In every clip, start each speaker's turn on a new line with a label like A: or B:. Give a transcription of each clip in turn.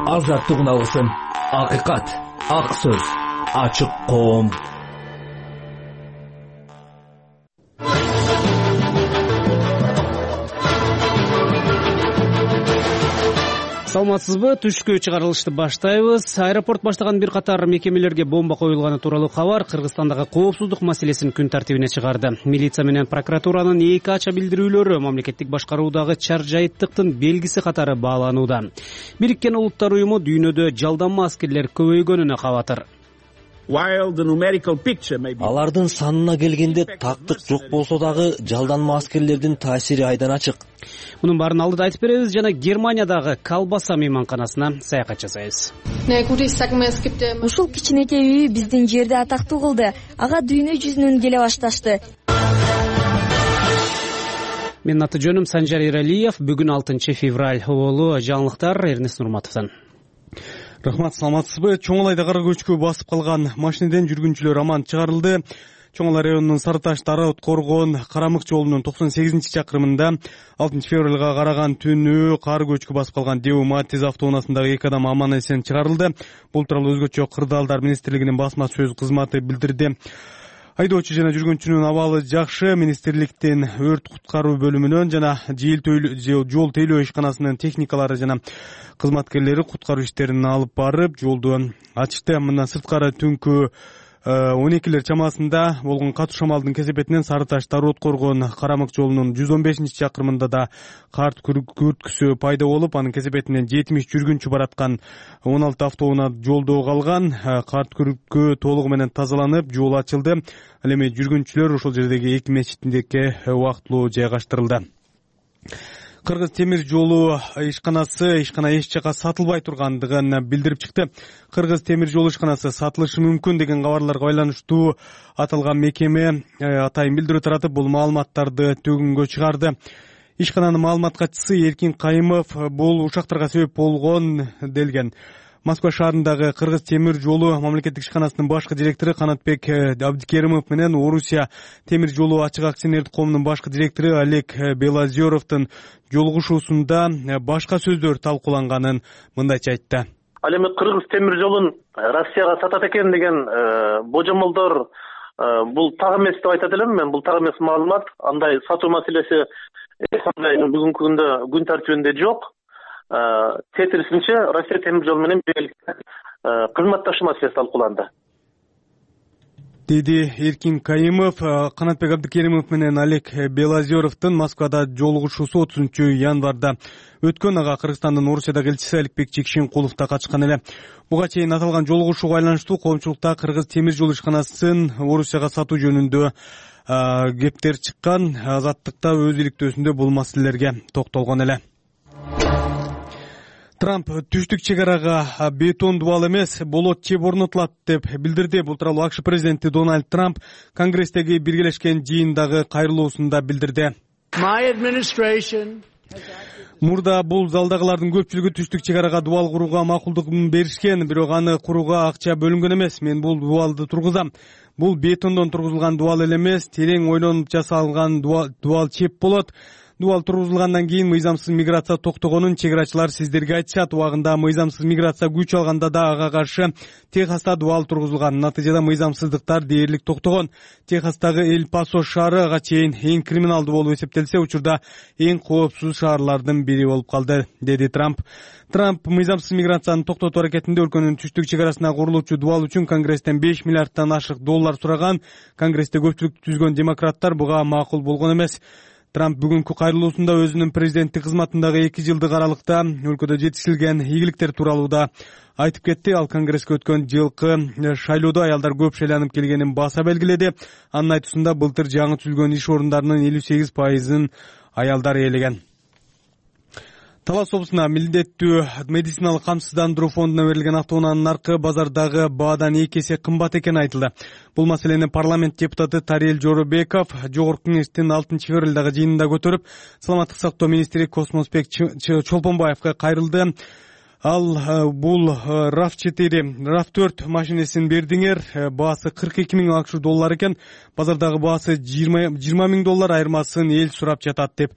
A: Азаттык алгысын, акыйкат, ак сөз, ачык коом.
B: Саламатсызбы? Түшкө чыгарылышты баштайбыз. Аэропорт баштаган бир катар мекемелерге бомба коюлганы тууралуу кабар Кыргызстандагы коопсуздук маселесин күн тартибине чыгарды. Милиция менен прокуратуранын эки ача билдирүүлөрү мамлекеттик башкаруудагы чаржайыттыктын белгиси катары бааланууда. Бириккен Улуттар уюму дүйнөдө жалданма аскерлер көбөйгөнүнө кабатыр.
C: Алардын санына келгенде тактык жок болсо дагы жалданма аскерлердин таасири айдан ачык.
B: Мунун баарын алдыда айтып беребиз жана Германиядагы Колбаса мейманканасына саякат жасайбыз.
D: Ушул кичинекей үй биздин жерде атактуу кылды. Ага дүйнө жүзүнөн келе башташты.
B: Менин аты жөнүм Санжар Эралиев. Бүгүн 6 февраль. Улуу жаңылыктар Эрнест Нурматовдон.
E: Рахмат, саламатсызбы? Чоңалайда кара көчкү басып калган машинеден жүргүнчүлөр аман чыгарылды. Чоңалай районунун Сарыташ Тарат Коргон Карамык жолунун 98-чакырымында 6 февралга караган түнү кар көчкү басып калган Деу Матиз автоунаасындагы 2 адам аман эсен чыгарылды. Бул тууралуу өзгөчө Кырдаалдар министрлигинин басма сөз кызматы билдирди. Айдоочу жана жүргүнчүнүн абалы жакшы. Министрликтин өрт куткаруу бөлүмүнөн жана жол тейлөө ишканасынын техникалары жана кызматкерлери куткаруу иштерин алып барып, жолду ачышты. Мындан сырткары түнкү 12-лер чамасында болгон катуу шамалдын кесепетинен Сарыташ Тарот Коргон Карамык жолунун 115-чакырымында да кар күрткүсү пайда болуп, анын кесепетинен 70 жүргүнчү бараткан 16 автоунаа жолдо калган. Кар күрткү толугу менен тазаланып, жол ачылды. Ал эми жүргүнчүлөр ошол жердеги 2 мечиттиндеки убактылуу жайгаштырылды. Кыргыз темир жолу ишкана эч жака сатылбай тургандыгын билдирип чыкты. Кыргыз темир жолу ишканасы сатылышы мүмкүн деген кабарларга байланыштуу аталган мекеме атайын билдирүү таратып, бул маалыматтарды төгүнгө чыгарды. Ишкананын маалымат катчысы Эркин Кайымов бул ушактарга себеп болгон делген. Москва шаарындагы Кыргыз темир жолу мамлекеттик ишканасынын башкы директору Канатбек Абдикеримов менен Орусия темир жолу ачык акционердик коомунун башкы директору Олег Белозеровдун жолугушуусунда башка сөздөр талкууланганын мындайча айтты.
F: Ал эми Кыргыз темир жолун Россияга сатат экен деген божомолдор бул так эмес деп айтат элем мен. Бул так эмес маалымат. Андай сатуу маселеси бүгүнкү күндө күн тартибинде жок. Тетирисинче Россия темир жолу менен кызматташуу маселеси талкууланды.
E: Деди Эркин Кайымов. Канатбек Абдикеримов менен Олег Белозеровдун Москвада жолугушуусу 30-январда өткөн. Ага Кыргызстандын Орусиядагы элчиси Аликбек Жекшенкулов да катышкан эле. Буга чейин аталган жолугушууга байланыштуу коомчулукта Кыргыз темир жол ишканасын Орусияга сатуу жөнүндө кептер чыккан. Азаттыкта өз иликтөөсүндө бул маселелерге токтолгон эле. Трамп түштүк чегарага бетон дубал эмес, болот чеп орнотулат деп билдирди. Бул тууралуу АКШ президенти Дональд Трамп Конгресстеги биргелешкен жыйындагы кайрылуусунда билдирди. Мурда бул залдагылардын көпчүлүгү түштүк чегарага дубал курууга макулдугун беришкен, бирок аны курууга акча бөлүнгөн эмес. Мен бул дубалды тургузам. Бул бетондон тургузулган дубал эле эмес, терең ойлонуп жасалган дубал чеп болот. Дубал тургузулгандан кийин мыйзамсыз миграция токтогонун чегарачылар сиздерге айтышат. Убагында мыйзамсыз миграция күч алганда да ага каршы Техаста дубал тургузулган. Натыйжада мыйзамсыздыктар дээрлик токтогон. Техастагы Эль-Пасо шаары ага чейин эң криминалдуу болуп эсептелсе, учурда эң коопсуз шаарлардын бири болуп калды, деди Трамп. Трамп мыйзамсыз миграцияны токтотуу аракетинде өлкөнүн түштүк чегарасына курулуучу дубал үчүн Конгресстен 5 миллиарддан ашык доллар сураган. Конгрессте көпчүлүк түзгөн демократтар буга макул болгон эмес. Трамп бүгүнкү кайрылуусунда өзүнүн президенттик кызматындагы 2 жылдык аралыкта өлкөдө жетишилген ийгиликтер тууралуу да айтып кетти. Ал Конгресске өткөн жылкы шайлоодо аялдар көп шайланып келгенин баса белгиледи. Анын айтуусунда былтыр жаңы түзүлгөн иш орундарынын 58%-ын аялдар ээлеген. Талас облусуна милдеттүү медициналык камсыздандыруу фондуна берилген автоунаанын наркы базардагы баадан 2 эсе кымбат экени айтылды. Бул маселени парламент депутаты Тарел Жоробеков Жогорку кеңештин 6 февралдагы жыйынында көтөрүп, саламаттык сактоо министри Космосбек Чолпонбаевга кайрылды. Ал бул RAV4, RAV4 машинесин бердиңер, баасы 42 миң акш доллар экен, базардагы баасы $20 миң, айырмасын эл сурап жатат деп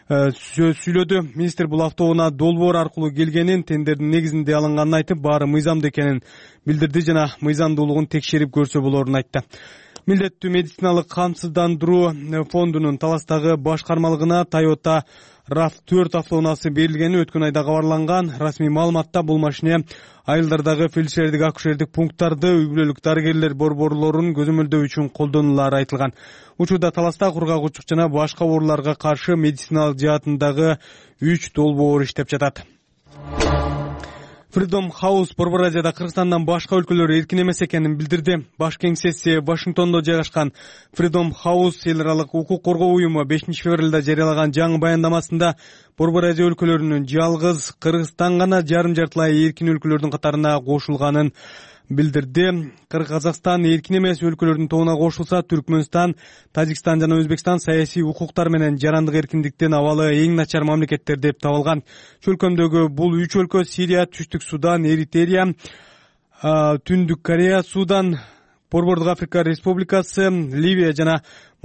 E: сүйлөдү. Министр бул автобуна долбоор аркылуу келгенин, тендердин негизинде алынганын айтып, баары мыйзамдуу экенин билдирди жана мыйзамдуулугун текшерип көрсө болоорун айтты. Милдеттүү медициналык камсыздандыруу фондунун Таластагы башкармалыгына Toyota RAV4 автоунаасы берилгени өткөн айда кабарланган. Расмий маалыматта бул машине айылдардагы фельдшердик акушердик пункттарды үй бүлөлүк дарыгерлер борборлорун көзөмөлдөө үчүн колдонулары айтылган. Учурда Таласта кургагучук жана башка ооруларга каршы медициналык жаатындагы 3 долбоор иштеп жатат. Freedom House Борбор Азияда Кыргызстандан башка өлкөлөр эркин эмес экенин билдирди. Баш кеңсеси Вашингтондо жайгашкан Freedom House эл аралык укук коргоо уюму 5 февралда жарыялаган жаңы баяндамасында Борбор Азия өлкөлөрүнүн жалгыз Кыргызстан гана жарым-жартылай эркин өлкөлөрдүн катарына кошулганын билдирди. Казакстан эркин эмес өлкөлөрдүн тобуна кошулса, Түркмөнстан, Тажикстан жана Өзбекстан саясий укуктар менен жарандык эркиндиктин абалы эң начар мамлекеттер деп табылган. Чөлкөмдөгү бул 3 өлкө Сирия, Түштүк Судан, Эритрия, Түндүк Корея, Судан, Борбордук Африка Республикасы, Ливия жана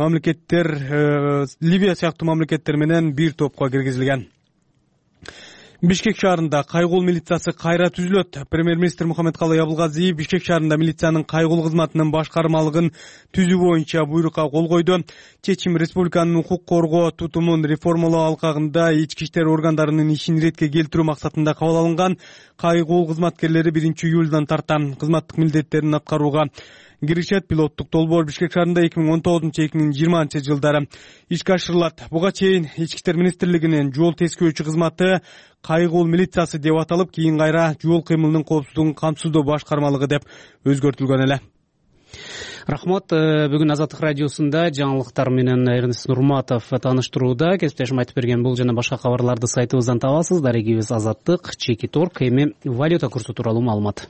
E: Ливия сыяктуу мамлекеттер менен бир топко киргизилген. Бишкек шаарында кайгул милициясы кайра түзүлөт. Премьер-министр Мухаммедкалый Абылгазиев Бишкек шаарында милициянын кайгул кызматынын башкармалыгын түзүү боюнча буйрукка кол койду. Чечим республиканын укук коргоо тутумун реформалоо алкагында ички иштер органдарынын ишин иретке келтирүү максатында кабыл алынган. Кайгул кызматкерлери 1-июлдан тарта кызматтык милдеттерин аткарууга киришет. Пилоттук долбоор Бишкек шаарында 2019-2020 жылдары ишке ашырылат. Буга чейин Ички иштер министрлигинин жол тескөөчү кызматы кайгул милициясы деп аталып, кийин кайра жол кыймылынын коопсуздугун камсыздоо башкармалыгы деп өзгөртүлгөн эле.
B: Рахмат. Бүгүн Азаттык радиосунда жаңылыктар менен Эрнест Нурматов тааныштырууда. Кесиптешим айтып берген бул жана башка кабарларды сайтыбыздан табасыз. Дарегибиз Азаттык, Чеки.орг. Эми валюта курсу тууралуу маалымат.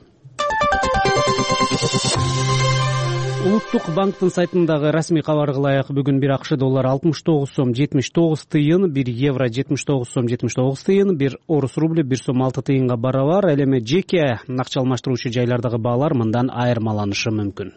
B: Улуттук банктын сайтындагы расмий кабарга ылайык бүгүн 1 АКШ доллары 69 сом 79 тыйын, 1 евро 79 сом 79 тыйын, 1 орус рубль 1 сом 6 тыйынга барабар. Ал эми жеке акча алмаштыруучу жайлардагы баалар мындан айырмаланышы мүмкүн.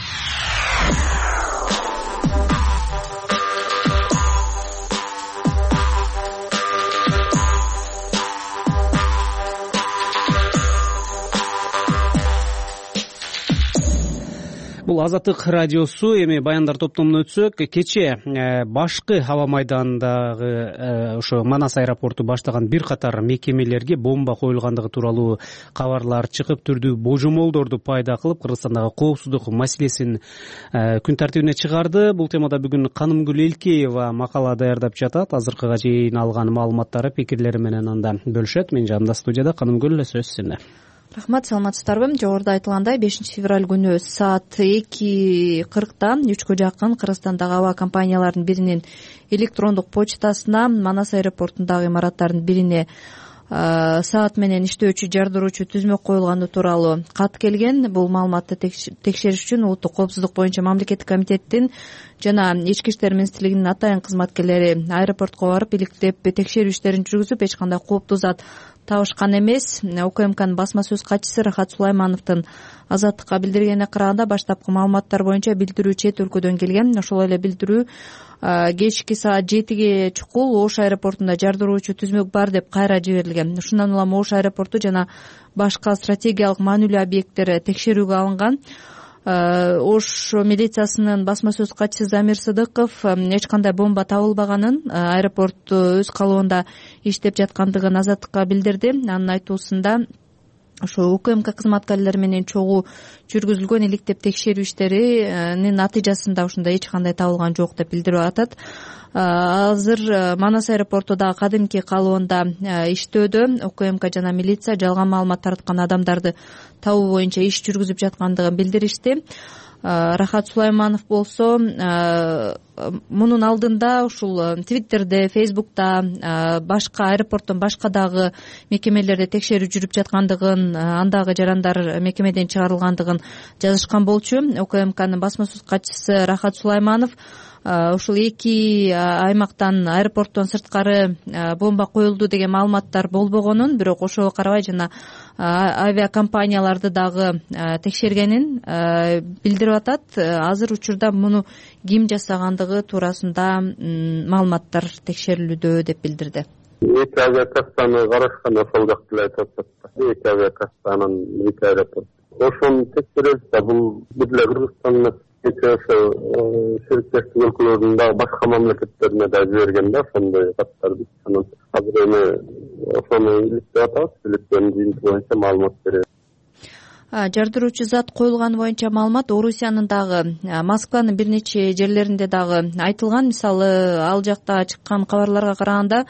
B: Бул Азаттык радиосу. Эми баяндар топтомуна өтсөк, кече башкы аба майданындагы ошо Манас аэропорту баштаган бир катар мекемелерге бомба коюлгандыгы тууралуу кабарлар чыгып, түрдүү божомолдорду пайда кылып, Кыргызстандагы коопсуздук маселесин күн тартибине чыгарды. Бул темада бүгүн Канымгүл Элкеева макала даярдап жатат. Азыркыга чейин алган маалыматтары, пикирлери менен анда бөлүшөт. Менин жанымда студияда Канымгүл, сөз сизде.
G: Рахмат, саламатсыздарбы? Жогоруда айтылгандай, 5 февраль күнү саат 2:40 3кө жакын Кыргызстандагы аба компанияларынын биринин электрондук почтасына Манас аэропортундагы имараттардын бирине саат менен иштөөчү жардыруучу түзмөк коюлганы тууралуу кат келген. Бул маалыматты текшериш үчүн Улуттук коопсуздук боюнча мамлекеттик комитеттин жана Ички иштер министрлигинин атайын кызматкерлери аэропортко барып иликтеп текшерүү иштерин жүргүзүп, эч кандай кооптуу зат табышкан эмес. УКМКнын басма сөз катчысы Рахат Сулаймановдун Азаттыкка билдиргенине караганда, баштапкы маалыматтар боюнча билдирүү чет өлкөдөн келген. Ошол эле билдирүү кечки саат 7ге чукул Ош аэропортунда жардыруучу түзмөк бар деп кайра жиберилген. Ушундан улам Ош аэропорту жана башка стратегиялык маанилүү объекттер текшерүүгө алынган. Ош милициясынын басма сөз катчысы Замир Сыдыков эч кандай бомба табылбаганын, аэропорт өз калыбында иштеп жаткандыгын Азаттыкка билдирди. Анын айтуусунда ошо УКМК кызматкерлери менен чогуу жүргүзүлгөн иликтеп текшерүү иштеринин натыйжасында ушундай эч кандай табылган жок деп билдирип атат. Азыр Манас аэропорту дагы кадимки калыбында иштөөдө. УКМК жана милиция жалган маалымат тараткан адамдарды табуу боюнча иш жүргүзүп жаткандыгын билдиришти. Рахат Сулайманов болсо мунун алдында ушул Твиттерде, Фейсбукта башка аэропорттон башка дагы мекемелерде текшерүү жүрүп жаткандыгын, андагы жарандар мекемеден чыгарылгандыгын жазышкан болчу. УКМКнын басма сөз катчысы Рахат Сулайманов ушул эки аймактан аэропорттон сырткары бомба коюлду деген маалыматтар болбогонун, бирок ошого карабай жана авиакомпанияларды дагы текшергенин билдирип атат. Азыр учурда муну ким жасагандыгы туурасында маалыматтар текшерилүүдө деп билдирди.
H: Эки авиакассаны карашкан, ошол жакты эле айтып атат. Эки авиакассанын эки аэропорт. Ошону текшерет. Бул бир эле Кыргызстан эмес, ошо сериктештик өлкөлөрдүн дагы башка мамлекеттерине да жиберген да ошондой каттарды. Анан азыр эми ошону иликтеп атабыз. Иликтөөнүн жыйынтыгы боюнча маалымат беребиз.
G: Жардыруучу зат коюлганы боюнча маалымат Орусиянын дагы Москванын бир нече жерлеринде дагы айтылган. Мисалы, ал жакта чыккан кабарларга караганда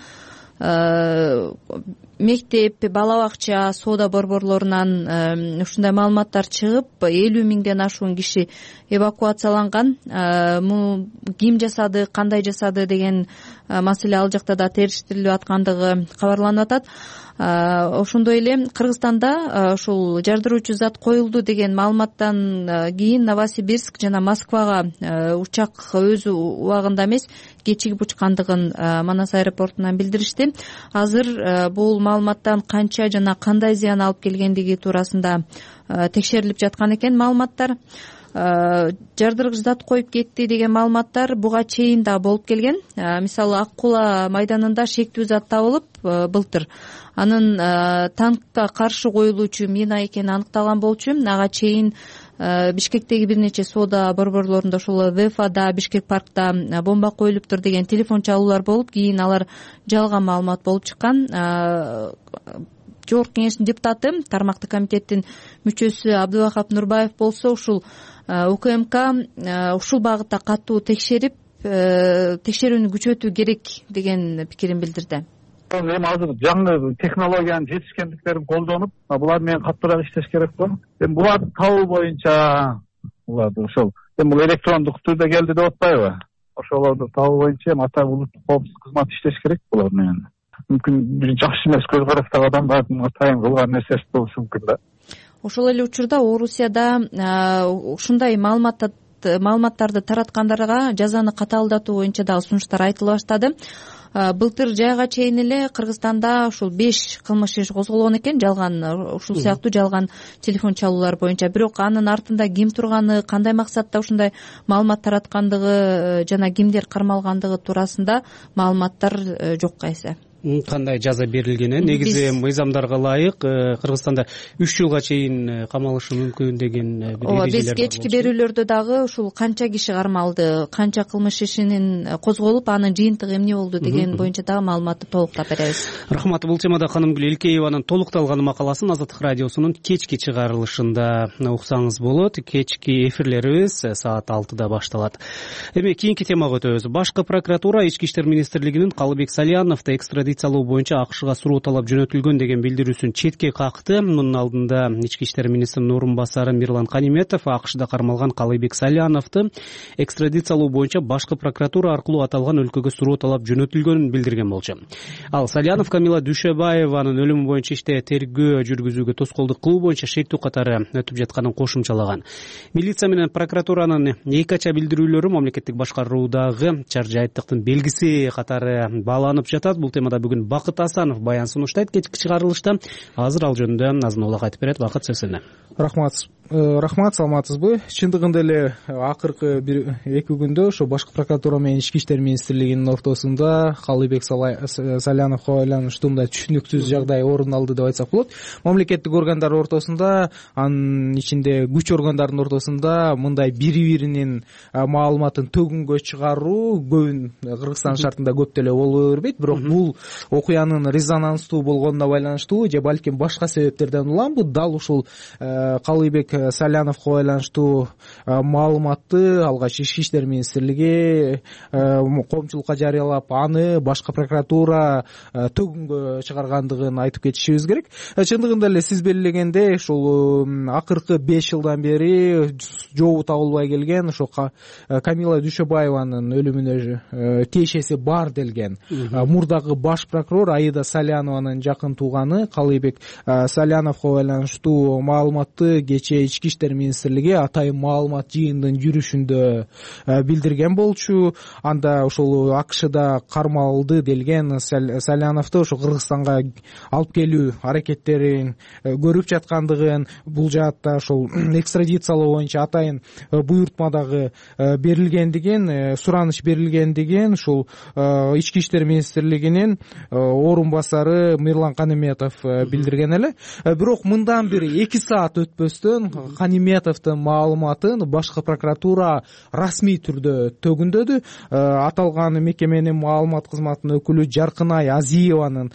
G: мектеп, бала бакча, соода борборлорунан ушундай маалыматтар чыгып, 50 миңден ашуун киши эвакуацияланган. Ким жасады, кандай жасады деген маселе ал жакта да териштирилип аткандыгы кабарланып атат. Ошондой эле Кыргызстанда ушул жардыруучу зат коюлду деген маалыматтан кийин Новосибирск жана Москвага учак өз убагында эмес, кечигип учкандыгын Манас аэропортунан билдиришти. Азыр бул маалыматтан канча жана кандай зыян алып келгендиги туурасында текшерилип жаткан экен маалыматтар. Жардыргыч зат коюп кетти деген маалыматтар буга чейин да болуп келген. Мисалы, Ак Кула майданында шектүү зат табылып былтыр. Анын танкка каршы коюлуучу мина экени аныкталган болчу. Ага чейин Бишкектеги бир нече соода борборлорунда, ошол ВФАда, Бишкек паркта бомба коюлуптур деген телефон чалуулар болуп, кийин алар жалган маалымат болуп чыккан. Жогорку Кеңештин депутаты, тармактык комитеттин мүчөсү Абдыбахап Нурбаев болсо, ушул УКМК ушул багытта катуу текшерип, текшерүүнү күчөтүү керек деген пикирин билдирди.
I: Эми азыр жаңы технологиянын жетишкендиктерин колдонуп, булар менен каттуураак иштеш керек го. Эми буларды табуу боюнча, буларды ошол бул электрондук түрдө келди деп атпайбы? Ошолорду табуу боюнча ата улуттук коопсуздук кызматы иштеш керек булар менен. Мүмкүн бир жакшы эмес көз караштагы адамдардын атайын кылган нерсеси болушу мүмкүн да.
G: Ошол эле учурда Орусияда ушундай маалыматтарды тараткандарга жазаны катаалдатуу боюнча дагы сунуштар айтыла баштады. Былтыр жайга чейин эле Кыргызстанда ушул 5 кылмыш иши козголгон экен, жалган ушул сыяктуу жалган телефон чалуулар боюнча. Бирок анын артында ким турганы, кандай максатта ушундай маалымат тараткандыгы жана кимдер кармалгандыгы туурасында маалыматтар жок кайсы.
B: Кандай жаза берилгени? Негизи мыйзамдарга ылайык Кыргызстанда 3 жылга чейин камалышы мүмкүн деген бир эрежелер бар. Биз кечки берүүлөрдө дагы ушул канча киши кармалды, канча кылмыш ишинин козголуп, анын жыйынтыгы эмне болду деген боюнча дагы маалыматты толуктап беребиз. Рахмат. Бул темада Канымгүл Элкееванын толукталган макаласын Азаттык радиосунун кечки чыгарылышында уксаңыз болот. Кечки эфирлерибиз саат 6да башталат. Эми кийинки темага өтөбүз. Башкы прокуратура Ички иштер министрлигинин Калыбек Саляновду экстрадициялоо боюнча АКШга суроо талап жөнөтүлгөн деген билдирүүсүн четке какты. Мунун алдында Ички иштер министринин орун басары Мирлан Каниметов АКШда кармалган Калыбек Саляновду экстрадициялоо боюнча башкы прокуратура аркылуу аталган өлкөгө суроо талап жөнөтүлгөнүн билдирген болчу. Ал Салянов Камила Дүйшөбаеванын өлүмү боюнча иште тергөө жүргүзүүгө тоскоолдук кылуу боюнча шектүү катары өтүп жатканын кошумчалаган. Милиция менен прокуратуранын эки ача билдирүүлөрү мамлекеттик башкаруудагы чаржайыттыктын белгиси катары бааланып жатат. Бул темада бүгүн Бакыт Асанов баян сунуштайт кечки чыгарылышта. Азыр ал жөнүндө азын улак айтып берет. Бакыт, сөз сизде.
J: Рахмат, саламатсызбы? Чындыгында эле акыркы 1-2 күндө ошо башкы прокуратура менен Ички иштер министрлигинин ортосунда Калыбек Саляновго байланыштуу мындай түшүнүксүз жагдай орун алды деп айтсак болот. Мамлекеттик органдар ортосунда, анын ичинде күч органдарынын ортосунда мындай бири-биринин маалыматын төгүнгө чыгаруу көбүн Кыргызстан шартында көп деле боло бербейт. Бирок бул окуянын резонанстуу болгонуна байланыштуу же балким башка себептерден улам бул дал ушул Калыбек Саляновго байланыштуу маалыматты алгач Ички иштер министрлиги коомчулукка жарыялап, аны башкы прокуратура төгүнгө чыгаргандыгын айтып кетишибиз керек. Чындыгында эле сиз белгилегендей, ушул акыркы 5 жылдан бери жообу табылбай келген ошо Камила Дүйшөбаеванын өлүмүнө тиешеси бар делген мурдагы баш прокурор Аида Салянованын жакын тууганы Калыбек Саляновго байланыштуу маалыматты кечээ ички иштер министрлиги атайын маалымат жыйындын жүрүшүндө билдирген болчу. Анда ошол АКШда кармалды делген Саляновду ошо Кыргызстанга алып келүү аракеттерин көрүп жаткандыгын, бул жаатта ошол экстрадициялоо боюнча атайын буйртма дагы берилгендигин, сураныч берилгендигин ушул ички иштер министрлигинин орун басары Мирлан Каниметов билдирген эле. Бирок мындан бир 2 саат өтпөстөн Каниметовдун маалыматын башкы прокуратура расмий түрдө төгүндөдү. Аталган мекеменин маалымат кызматынын өкүлү Жаркынай Азиеванын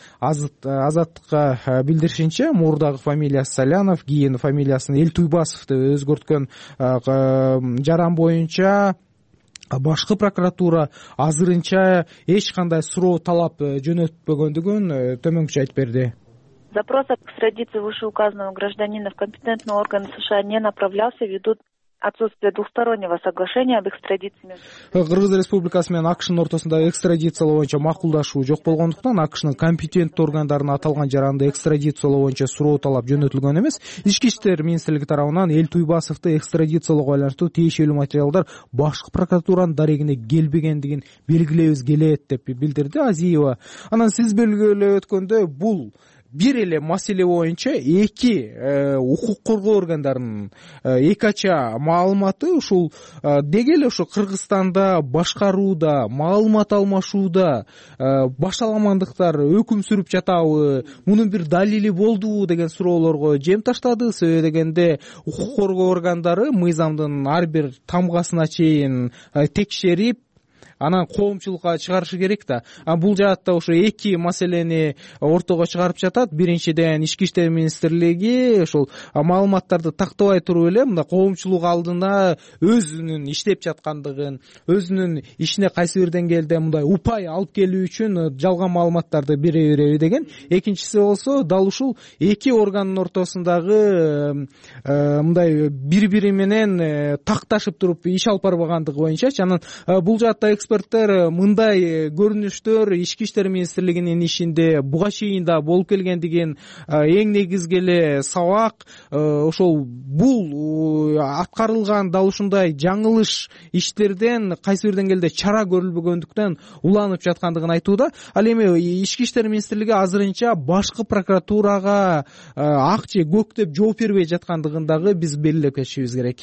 J: Азаттыкка билдиришинче, мурдагы фамилиясы Салянов, кийин фамилиясын Элтуйбасов деп өзгөрткөн жаран боюнча башкы прокуратура азырынча эч кандай суроо талап жөнөтпөгөндүгүн төмөнкүчө айтып берди.
K: Запрос об экстрадиции вышеуказанного гражданина в компетентные органы США не направлялся ввиду отсутствие двустороннего соглашения об экстрадиции.
J: Кыргыз Республикасы менен АКШнын ортосунда экстрадициялоо боюнча макулдашуу жок болгондуктан АКШнын компетенттүү органдарына аталган жаранды экстрадициялоо боюнча суроо талап жөнөтүлгөн эмес. Ички иштер министрлиги тарабынан Элтуйбасовду экстрадициялоого байланыштуу тиешелүү материалдар башкы прокуратуранын дарегине келбегендигин белгилебиз келет деп билдирди Азиева. Анан сиз белгилеп өткөндөй, бул бир эле маселе боюнча эки укук коргоо органдарынын эки ача маалыматы ушул деги эле ошо Кыргызстанда башкарууда, маалымат алмашууда башаламандыктар өкүм сүрүп жатабы, мунун бир далили болдубу деген суроолорго жем таштады. Себеби дегенде укук коргоо органдары мыйзамдын ар бир тамгасына чейин текшерип анан коомчулукка чыгарышы керек да. Бул жаатта ошо эки маселени ортого чыгарып жатат. Биринчиден ички иштер министрлиги ошол маалыматтарды тактабай туруп эле мындай коомчулук алдына өзүнүн иштеп жаткандыгын, өзүнүн ишине кайсы бир деңгээлде мындай упай алып келүү үчүн жалган маалыматтарды береби деген. Экинчиси болсо дал ушул эки органдын ортосундагы мындай бири-бири менен такташып туруп иш алып барбагандыгы боюнчачы. Анан бул жаатта эксперттер мындай көрүнүштөр ички иштер министрлигинин ишинде буга чейин да болуп келгендигин, эң негизги эле сабак ошол бул аткарылган дал ушундай жаңылыш иштерден кайсы бир деңгээлде чара көрүлбөгөндүктөн уланып жаткандыгын айтууда. Ал эми ички иштер министрлиги азырынча башкы прокуратурага ак же көк деп жооп бербей жаткандыгын дагы биз белгилеп кетишибиз керек.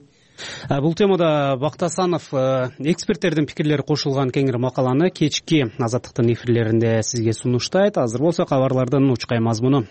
B: Бул темада Бактасанов эксперттердин пикирлери кошулган кеңири макаланы кечки Азаттыктын эфирлеринде сизге сунуштайт. Азыр болсо кабарлардын учкай мазмуну.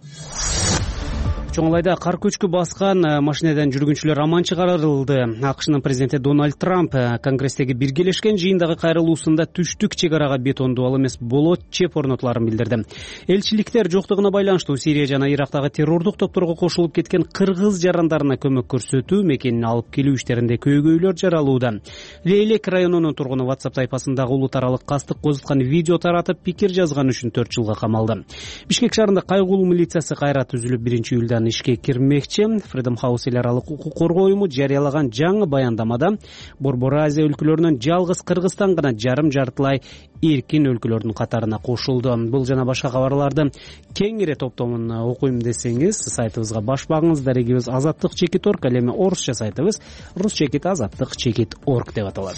B: Чоңлайда кар көчкү баскан машинеден жүргүнчүлөр аман чыгарылды. АКШнын президенти Дональд Трамп Конгресстеги биргелешкен жыйындагы кайрылуусунда түштүк чек арага бетон дубал эмес болот чеп орнотуларын билдирди. Элчиликтер жоктугуна байланыштуу Сирия жана Ирактагы террордук топторго кошулуп кеткен кыргыз жарандарына көмөк көрсөтүү, мекенин алып келүү иштеринде көйгөйлөр жаралууда. Лейлек районунун тургуну WhatsApp тайпасындагы улут аралык кастык козуткан видео таратып пикир жазган үчүн 4 жылга камалды. Бишкек шаарында кайгылуу милициясы кайра түзүлүп 1-июлдан ишке кирмекчи. Freedom House эл аралык укук коргоо уюму жарыялаган жаңы баяндамада Борбор Азия өлкөлөрүнөн жалгыз Кыргызстан гана жарым-жартылай эркин өлкөлөрдүн катарына кошулду. Бул жана башка кабарларды кеңири топтомун окуйм десеңиз, сайтыбызга баш багыңыз. Дарегибиз azattik.org, ал эми орусча сайтыбыз rus.azattik.org деп аталат.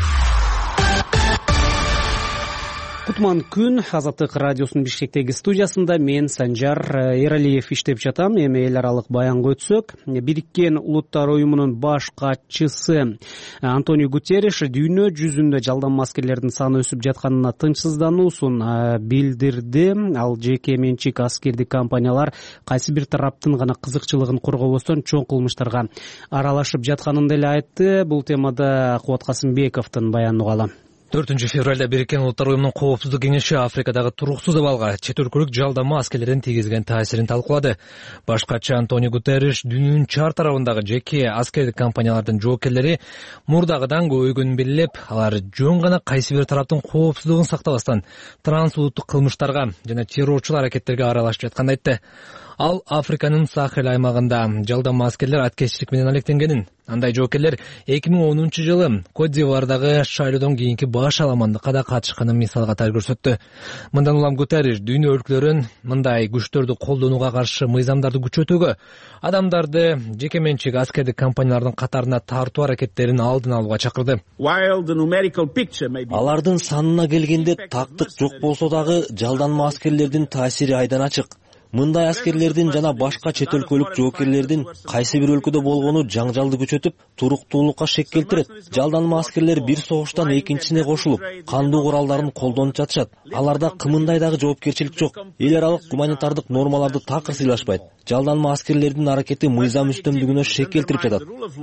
B: Кутман күн Азаттык радиосунун Бишкектеги студиясында мен Санжар Эралиев иштеп жатам. Эми эл аралык баянга өтсөк, Бириккен Улуттар уюмунун баш катчысы Антонио Гутерриш дүйнө жүзүндө жалданма аскерлердин саны өсүп жатканына тынчсыздануусун билдирди. Ал жеке менчик аскердик компаниялар кайсы бир тараптын гана кызыкчылыгын коргобостон чоң кылмыштарга аралашып жатканын деле айтты. Бул темада Кубат Касымбековдун баянын угалы.
A: 4 февралда Бириккен Улуттар уюмунун коопсуздук кеңеши Африкадагы туруксуз абалга чет өлкөлүк жалданма аскерлердин тийгизген таасирин талкуулады. Баш катчы Антонио Гутерриш дүйнөнүн чар тарабындагы жеке аскердик компаниялардын жоокерлери мурдагыдан көбөйгөнүн белгилеп, алар жөн гана кайсы бир тараптын коопсуздугун сактабастан трансулуттук кылмыштарга жана террорчул аракеттерге аралашып жатканын айтты. Ал Африканын Сахель аймагында жалданма аскерлер аткезчилик менен алектенгенин, андай жоокерлер 2010 жылы Кот-д'Ивуардагы шайлоодон кийинки баш аламандыкка да катышканын мисал катары көрсөттү. Мындан улам Гутерриш дүйнө өлкөлөрүн мындай күчтөрдү колдонууга каршы мыйзамдарды күчөтүүгө, адамдарды жеке менчик аскердик компаниялардын катарына тартуу аракеттерин алдын алууга чакырды.
C: Алардын санына келгенде тактык жок болсо дагы жалданма аскерлердин таасири айдан ачык. Мындай аскерлердин жана башка чет өлкөлүк жоокерлердин кайсы бир өлкөдө болгону жаңжалды күчөтүп, туруктуулукка шек келтирет. Жалданма аскерлер бир согуштан экинчисине кошулуп, кандуу куралдарын колдонуп жатышат. Аларда кымындай дагы жоопкерчилик жок. Эл аралык гуманитардык нормаларды такыр сыйлашпайт. Жалданма аскерлердин аракети мыйзам үстөмдүгүнө шек келтирип жатат.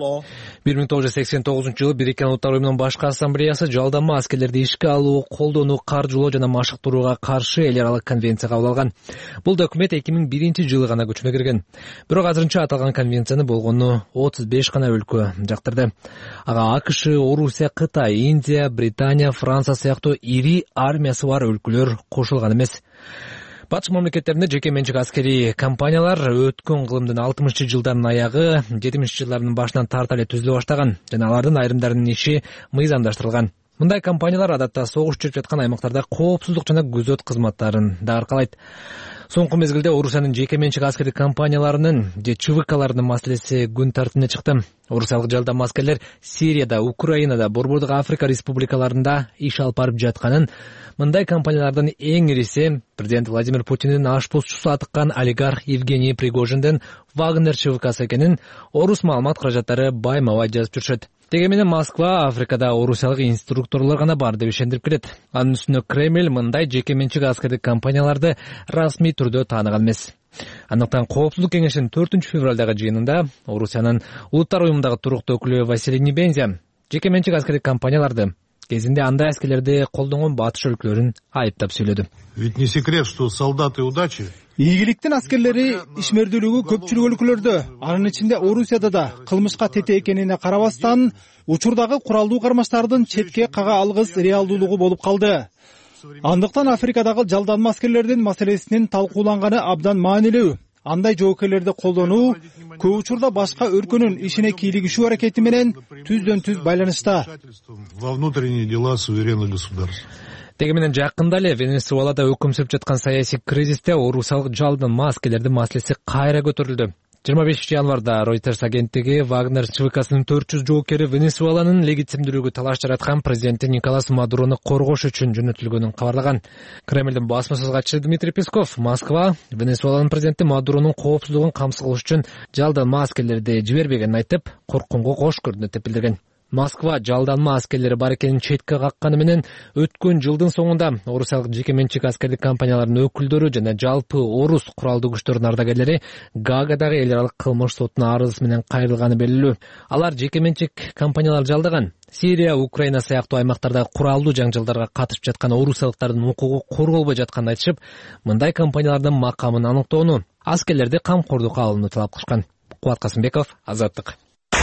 A: 1989 жылы Бириккен Улуттар уюмунун башкы ассамблеясы жалданма аскерлерди ишке алуу, колдонуу, каржылоо жана машыктырууга каршы эл аралык конвенция кабыл алган. Бул документ 2001 жылы гана күчүнө кирген. Бирок азырынча аталган конвенцияны болгону 35 гана өлкө жактырды. Ага АКШ, Орусия, Кытай, Индия, Британия, Франция сыяктуу ири армиясы бар өлкөлөр кошулган эмес. Батыш мамлекеттеринде жеке менчик аскери компаниялар өткөн кылымдын 60 жылдардын аягы 70 жылдардын башынан тарта эле түзүлө баштаган жана алардын айрымдарынын иши мыйзамдаштырылган. Мындай компаниялар адатта согуш жүрүп жаткан аймактарда коопсуздук жана күзөт кызматтарын да аркалайт. Соңку мезгилде Орусиянын жеке менчик аскердик компанияларынын же ЧВКлардын маселеси күн тартибине чыкты. Орусиялык жалданма аскерлер Сирияда, Украинада, Борбордук Африка республикаларында иш алып барып жатканын, мындай компаниялардын эң ириси президент Владимир Путиндин ашпозчусу атыккан олигарх Евгений Пригожиндин Вагнер ЧВКсы экенин орус маалымат каражаттары байма-бай жазып жүрүшөт. Деги менен Москва Африкада орусиялык инструкторлор гана бар деп ишендирип келет. Анын үстүнө Кремль мындай жеке менчик аскердик компанияларды расмий түрдө тааныган эмес. Андыктан Коопсуздук кеңешинин 4 февралдагы жыйынында Орусиянын Улуттар уюмундагы туруктуу өкүлү Василий Небензя жеке менчик аскердик компанияларды кезинде андай аскерлерди колдонгон батыш өлкөлөрүн айыптап сүйлөдү.
L: Ведь не секрет, что солдаты удачи.
J: Ийгиликтин аскерлери ишмердүүлүгү көпчүлүк өлкөлөрдө, анын ичинде Орусияда да кылмышка тете экенине карабастан, учурдагы куралдуу кармаштардын четке кага алгыс реалдуулугу болуп калды. Андыктан Африкадагы жалданма аскерлердин маселесинин талкууланганы абдан маанилүү. Андай жоокерлерди колдонуу көп учурда башка өлкөнүн ишине кийлигишүү аракети менен түздөн-түз байланышта.
L: Во внутренние дела суверенных государств.
A: Деги менен жакында эле Венесуэлада өкүм сүрүп жаткан саясий кризисте орусиялык жалданма аскерлердин маселеси кайра көтөрүлдү. 25 январда Reuters агенттиги Вагнер ЧВКсынын 400 жоокери Венесуэланын легитимдүүлүгү талаш жараткан президенти Николас Мадурону коргош үчүн жөнөтүлгөнүн кабарлаган. Кремлдин басма сөз катчысы Дмитрий Песков Москва Венесуэланын президенти Мадуронун коопсуздугун камсыз кылыш үчүн жалданма аскерлерди жибербегенин айтып, коркконго кош көрдү деп билдирген. Москва жалданма аскерлери бар экенин четке какканы менен өткөн жылдын соңунда орусиялык жеке менчик аскердик компаниялардын өкүлдөрү жана жалпы орус куралдуу күчтөрүнүн ардагерлери Гаагадагы эл аралык кылмыш сотуна арыз менен кайрылганы белгилүү. Алар жеке менчик компаниялар жалдаган Сирия, Украина сыяктуу аймактарда куралдуу жаңжалдарга катышып жаткан орусиялыктардын укугу корголбой жатканын айтышып, мындай компаниялардын макамын аныктоону, аскерлерди камкордукка алууну талап кылышкан. Кубат Касымбеков, Азаттык.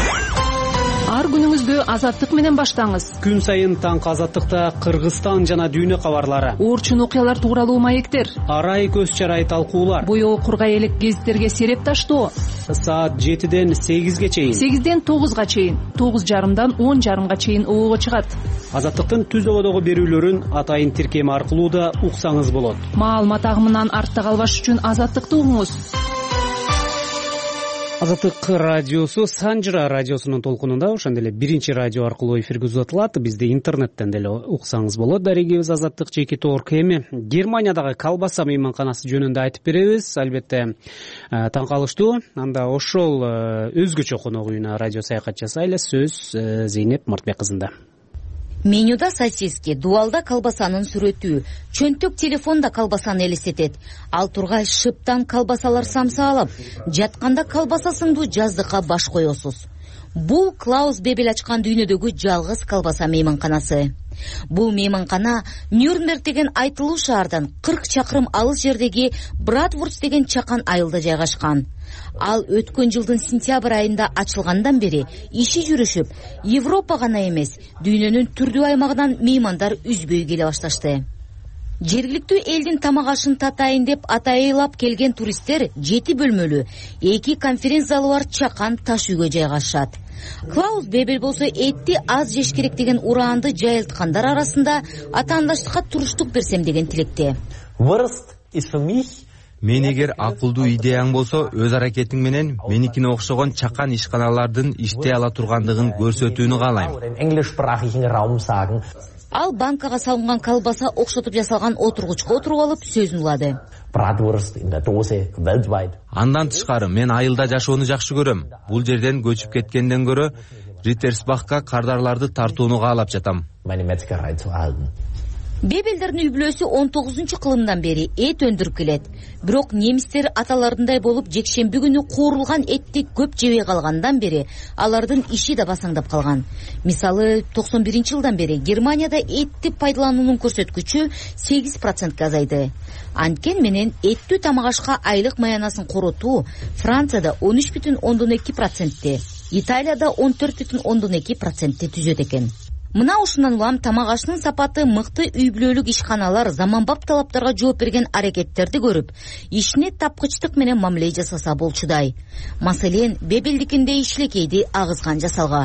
M: Ар күнүңүздү Азаттык менен баштаңыз.
B: Күн сайын таңкы Азаттыкта Кыргызстан жана дүйнө кабарлары,
M: орчун окуялар тууралуу маектер,
B: арай көз чарай талкуулар,
M: боёу кургай элек гезиттерге сереп таштоо.
B: Саат 7ден 8ге чейин,
M: 8ден 9га чейин, 9:30дан 10:30га чейин оого чыгат.
B: Азаттыктын түз ободогу берүүлөрүн атайын тиркеми аркылуу да уксаңыз болот.
M: Маалымат агымынан артта калбаш үчүн Азаттыкты угуңуз.
B: Азаттык радиосу Санжыра радиосунун толкунунда, ошондой эле биринчи радио аркылуу эфирге узатылат. Бизди интернеттен деле уксаңыз болот. Дарегибиз Азаттык жеке торк. Эми Германиядагы колбаса мейманканасы жөнүндө айтып беребиз. Албетте таң калыштуу. Анда ошол өзгөчө конок үйүнө радио саякат жасайлы. Сөз Зейнеп Мартбек кызында.
N: Менюда сосиски, дуалда колбасанын сүрөтү, чөнтөк телефонда колбасаны элестетет. Ал тургай шыптан колбасалар самсаалап, жатканда колбаса сыңдуу жаздыкка баш коесуз. Бул Клаус Бебель ачкан дүйнөдөгү жалгыз колбаса мейманканасы. Бул мейманкана Нюрнберг деген айтылуу шаардан 40 чакырым алыс жердеги Братвурс деген чакан айылда жайгашкан. Ал өткөн жылдын сентябрь айында ачылгандан бери иши жүрүшүп, Европа гана эмес, дүйнөнүн түрдүү аймагынан меймандар үзбөй келе башташты. Жергиликтүү элдин тамак ашын татайын деп атайылап келген туристтер 7 бөлмөлүү 2 конференц залы бар чакан таш үйгө жайгашат. Клаус Бебель болсо этти аз жеш керек деген ураанды жайылткандар арасында атаандаштыкка туруштук берсем деген тилекте.
O: Мен эгер акылдуу идеяң болсо, өз аракетиң менен меникине окшогон чакан ишканалардын иштей ала тургандыгын көрсөтүүнү каалайм.
N: Ал банкага салынган колбаса окшотуп жасалган отургучка отуруп алып сөзүн улады.
O: Андан тышкары мен айылда жашоону жакшы көрөм. Бул жерден көчүп кеткенден көрө Rittersbachка кардарларды тартууну каалап жатам.
N: Бебелдердин үй-бүлөсү 19-кылымдан бери эт өндүрүп келет. Бирок немистер аталарындай болуп жекшемби күнү куурулган этти көп жебей калгандан бери алардын иши да басаңдап калган. Мисалы 91-жылдан бери Германияда этти пайдалануунун көрсөткүчү 8%га азайды. Анткен менен эттүү тамак ашка айлык маянасын коротуу Францияда 13,2%, Италияда 14,2% түзөт экен. Мына ушундан улам тамак ашынын сапаты мыкты үй-бүлөлүк ишканалар заманбап талаптарга жооп берген аракеттерди көрүп, ишине тапкычтык менен мамиле жасаса болчудай. Маселен, Бебелдикиндей ишлекейди агызган жасалга.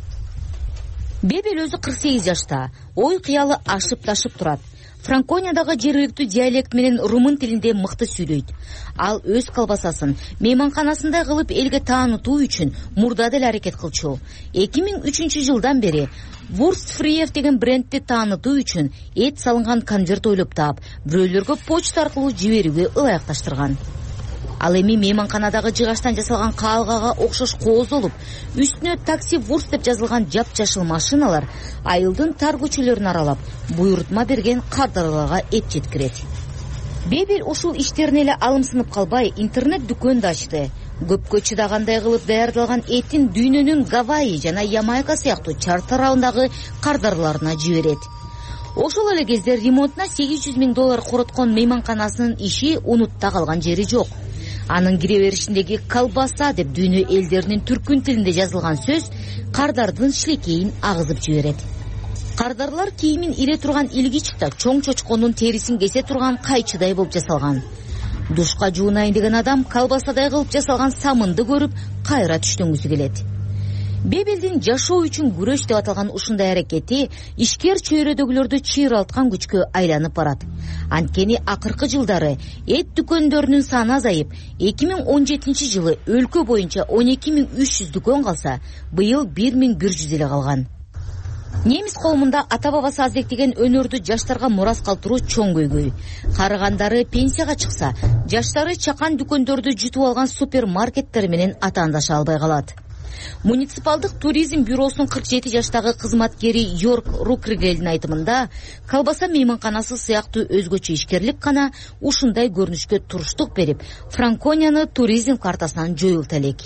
N: Бебел өзү 48 жашта, ой кыялы ашып-ташып турат. Франкониядагы жергиликтүү диалект менен румын тилинде мыкты сүйлөйт. Ал өз колбасасын мейманканасындай кылып элге таанытуу үчүн мурда деле аракет кылчу. 2003-жылдан бери Wurstfriев деген брендти таанытуу үчүн эт салынган конверт ойлоп таап, бирөөлөргө почта аркылуу жиберүүгө ылайыкташтырган. Ал эми мейманканадагы жыгаштан жасалган каалгага окшош кооз болуп, үстүнө такси Wurst деп жазылган жап-жашыл машиналар айылдын тар көчөлөрүн аралап, буйрутма берген кардарларга эт жеткирет. Бебел ушул иштерине эле алымсынып калбай, интернет дүкөн да ачты. Көпкө чыдагандай кылып даярдалган этин дүйнөнүн Гавайи жана Ямайка сыяктуу чар тарабындагы кардарларына жиберет. Ошол эле кезде ремонтуна $800,000 короткон мейманканасынын иши унутта калган жери жок. Анын кире беришиндеги колбаса деп дүйнө элдеринин түркүн тилинде жазылган сөз кардардын шилекейин агызып жиберет. Кардарлар кийимин ире турган илгичта чоң чочконун терисин кесе турган кайчыдай болуп жасалган. Душка жуунайын деген адам колбасадай кылып жасалган самынды көрүп кайра түштөнгүсү келет. Бебелдин жашоо үчүн күрөш деп аталган ушундай аракети ишкер чөйрөдөгүлөрдү чыйралткан күчкө айланып барат. Анткени акыркы жылдары эт дүкөндөрүнүн саны азайып, 2017-жылы өлкө боюнча 12.300 дүкөн калса, быйыл 1.100 эле калган. Немис коомунда ата-бабасы аздектеген өнөрдү жаштарга мурас калтыруу чоң көйгөй. Карыгандары пенсияга чыкса, жаштары чакан дүкөндөрдү жутуп алган супермаркеттер менен атаандаша албай калат. Муниципалдык туризм бюросунун 47 жаштагы кызматкери Йорк Рукригелдин айтымында, колбаса мейманканасы сыяктуу өзгөчө ишкерлик гана ушундай көрүнүшкө туруштук берип, Франконияны туризм картасынан жоюлта элек.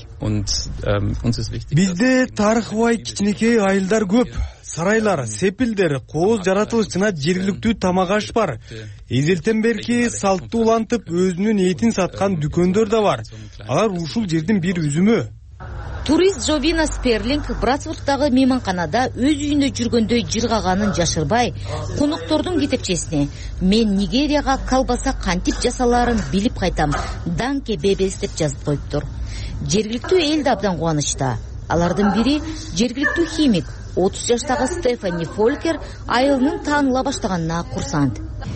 E: Бизде тарыхы бай кичинекей айылдар көп. Сарайлар, сепилдер, кооз жаратылыш жана жергиликтүү тамак аш бар. Эзелтен берки салтты улантып өзүнүн этин саткан дүкөндөр да бар. Алар ушул жердин бир үзүмү.
N: Турист Жовина Сперлинг Братсвурдтагы мейманканада өз үйүндө жүргөндөй жыргаганын жашырбай, коноктордун кетепчесине "Мен Нигерияга колбаса кантип жасалаарын билип кайтам, Данке Бебелс" деп жазып коюптур. Жергиликтүү эл да абдан кубанычта. Алардын бири жергиликтүү химик 30 жаштагы Стефани Фолкер айылынын тааныла баштаганына курсант.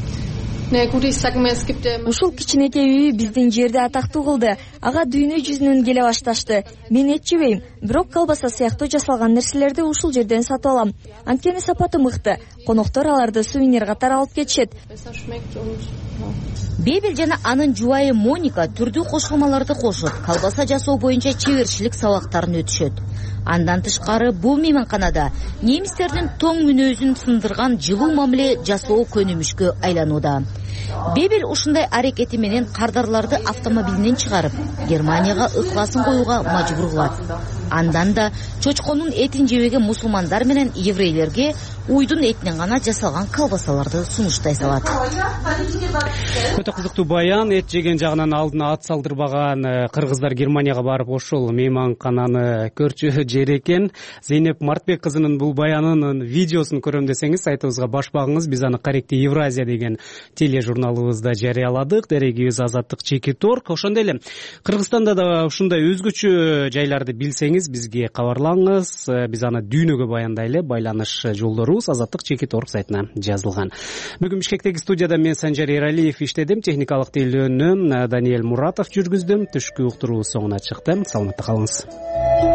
D: Ушул кичинекей үй биздин жерди атактуу кылды. Ага дүйнө жүзүнөн келе башташты. Мен эт жебейм, бирок колбаса сыяктуу жасалган нерселерди ушул жерден сатып алам. Анткени сапаты мыкты. Коноктор аларды сувенир катары алып кетишет.
N: Бебел жана анын жубайы Моника түрдүү кошулмаларды кошуп, колбаса жасоо боюнча чеберчилик сабактарын өтүшөт. Андан тышкары бул мейманканада немистердин тоң мүнөзүн сындырган жылуу мамиле жасоо көнүмүшкө айланууда. Бебел ушундай аракети менен кардарларды автомобилинен чыгарып, Германияга ыкласын коюуга мажбур кылат. Андан да чочконун этин жебеген мусулмандар менен еврейлерге уйдун этинен гана жасалган колбасаларды сунуштай салат.
B: Өтө кызыктуу баян. Эт жеген жагынан алдына ат салдырбаган кыргыздар Германияга барып ошол мейманкананы көрчү жер экен. Зейнеп Мартбек кызынын бул баянынын видеосун көрөм десеңиз сайтыбызга баш багыңыз. Биз аны Корректи Евразия деген тележурналыбызда жарыяладык. Дерегибиз Азаттык Чекит Орг. Ошондой эле Кыргызстанда да ушундай өзгөчө жайларды билсеңиз бизге кабарлаңыз. Биз аны дүйнөгө баяндайлы. Байланыш жолдорубуз Азаттык Чекит Орг сайтына жазылган. Бүгүн Бишкектеги студияда мен Санжар Эралиев иштедим. Техникалык тейлөөнү Даниэль Муратов жүргүздү. Түшкү уктуруубуз соңуна чыкты. Саламатта калыңыз.